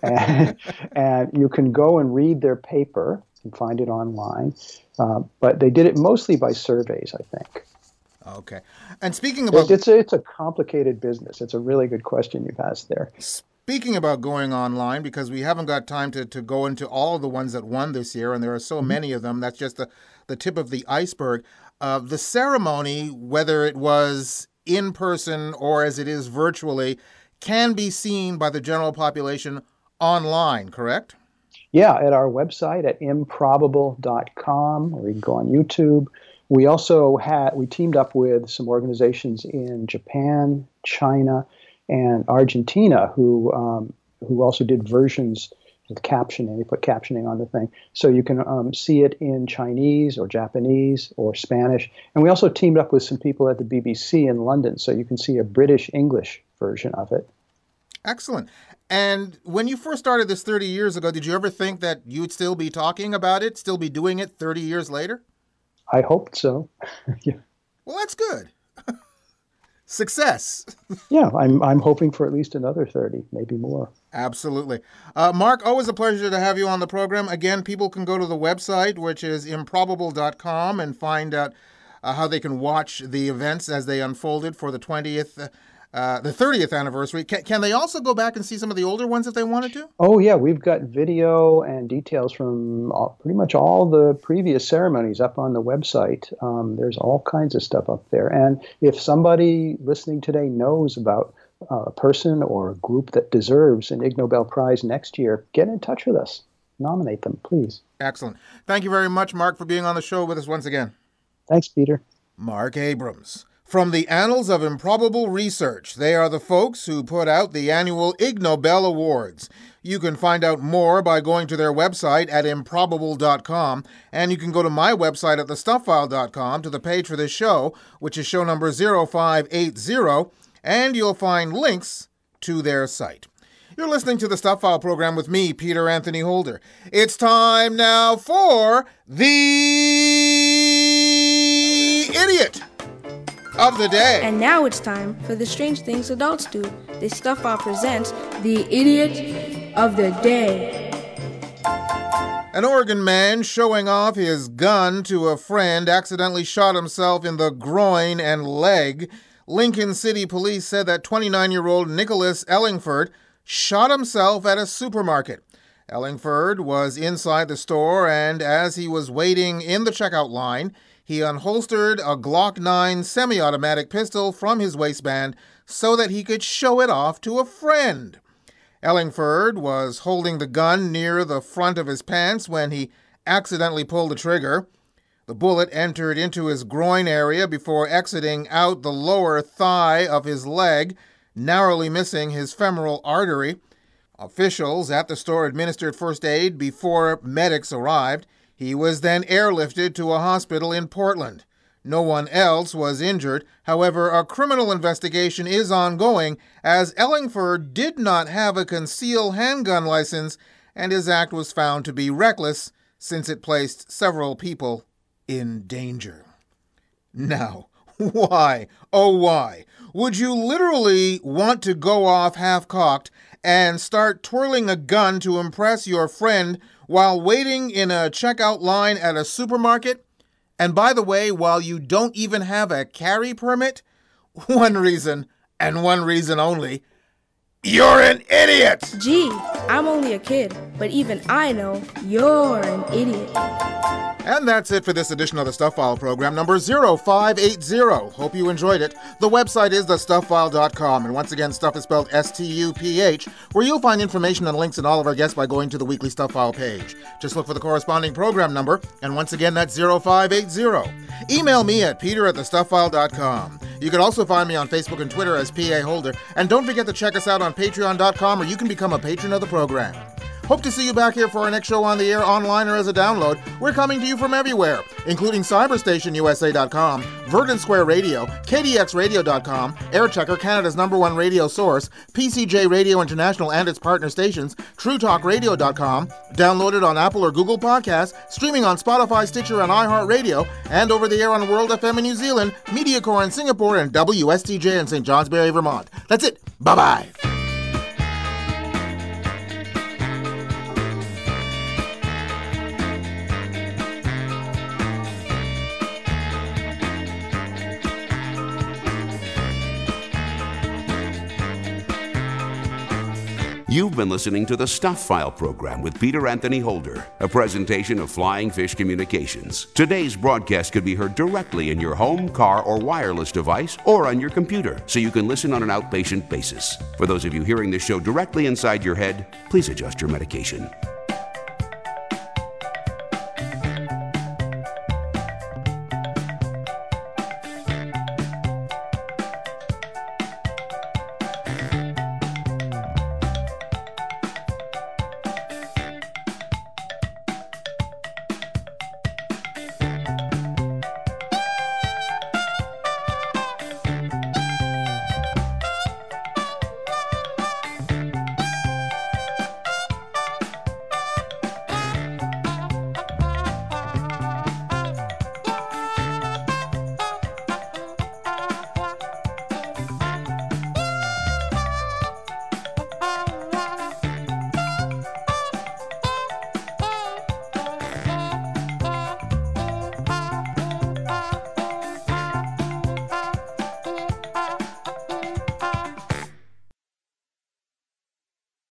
and you can go and read their paper and find it online. But they did it mostly by surveys, I think. Okay. And speaking about... It's a complicated business. It's a really good question you've asked there. Speaking about going online, because we haven't got time to go into all of the ones that won this year, and there are so many of them, that's just the tip of the iceberg. The ceremony, whether it was in person or as it is virtually, can be seen by the general population online, correct? Yeah, at our website at improbable.com, or you can go on YouTube. We also we teamed up with some organizations in Japan, China, and Argentina who also did versions of captioning. They put captioning on the thing. So you can see it in Chinese or Japanese or Spanish. And we also teamed up with some people at the BBC in London, so you can see a British English version of it. Excellent. And when you first started this 30 years ago, did you ever think that you would still be talking about it, still be doing it 30 years later? I hoped so. Yeah. Well, that's good. Success. Yeah, I'm hoping for at least another 30, maybe more. Absolutely. Mark, always a pleasure to have you on the program. Again, people can go to the website, which is improbable.com, and find out how they can watch the events as they unfolded for the 30th anniversary. Can they also go back and see some of the older ones if they wanted to? Oh, yeah. We've got video and details from pretty much all the previous ceremonies up on the website. There's all kinds of stuff up there. And if somebody listening today knows about a person or a group that deserves an Ig Nobel Prize next year, get in touch with us. Nominate them, please. Excellent. Thank you very much, Mark, for being on the show with us once again. Thanks, Peter. Mark Abrams. From the Annals of Improbable Research, they are the folks who put out the annual Ig Nobel Awards. You can find out more by going to their website at improbable.com, and you can go to my website at thestufffile.com to the page for this show, which is show number 0580, and you'll find links to their site. You're listening to the Stuff File program with me, Peter Anthony Holder. It's time now for the Idiot of the Day. And now it's time for the Strange Things Adults Do. The Stuff File presents the Idiot of the Day. An Oregon man showing off his gun to a friend accidentally shot himself in the groin and leg. Lincoln City Police said that 29-year-old Nicholas Ellingford shot himself at a supermarket. Ellingford was inside the store, and as he was waiting in the checkout line, he unholstered a Glock 9 semi-automatic pistol from his waistband so that he could show it off to a friend. Ellingford was holding the gun near the front of his pants when he accidentally pulled the trigger. The bullet entered into his groin area before exiting out the lower thigh of his leg, narrowly missing his femoral artery. Officials at the store administered first aid before medics arrived. He was then airlifted to a hospital in Portland. No one else was injured. However, a criminal investigation is ongoing as Ellingford did not have a concealed handgun license, and his act was found to be reckless since it placed several people in danger. Now, why, oh why, would you literally want to go off half-cocked and start twirling a gun to impress your friend while waiting in a checkout line at a supermarket? And by the way, while you don't even have a carry permit? One reason, and one reason only: you're an idiot! Gee, I'm only a kid, but even I know you're an idiot. And that's it for this edition of the Stuff File program, number 0580. Hope you enjoyed it. The website is thestufffile.com, and once again, stuff is spelled S-T-U-P-H, where you'll find information and links and all of our guests by going to the weekly Stuff File page. Just look for the corresponding program number, and once again, that's 0580. Email me at peter@thestufffile.com. You can also find me on Facebook and Twitter as P.A. Holder, and don't forget to check us out on patreon.com, where you can become a patron of the program. Hope to see you back here for our next show on the air, online, or as a download. We're coming to you from everywhere, including CyberstationUSA.com, Verdant Square Radio, KDXRadio.com, Airchecker, Canada's #1 radio source, PCJ Radio International and its partner stations, TrueTalkRadio.com, downloaded on Apple or Google Podcasts, streaming on Spotify, Stitcher, and iHeartRadio, and over the air on World FM in New Zealand, MediaCore in Singapore, and WSTJ in St. Johnsbury, Vermont. That's it. Bye-bye. You've been listening to the Stuff File program with Peter Anthony Holder, a presentation of Flying Fish Communications. Today's broadcast could be heard directly in your home, car, or wireless device, or on your computer, so you can listen on an outpatient basis. For those of you hearing this show directly inside your head, please adjust your medication.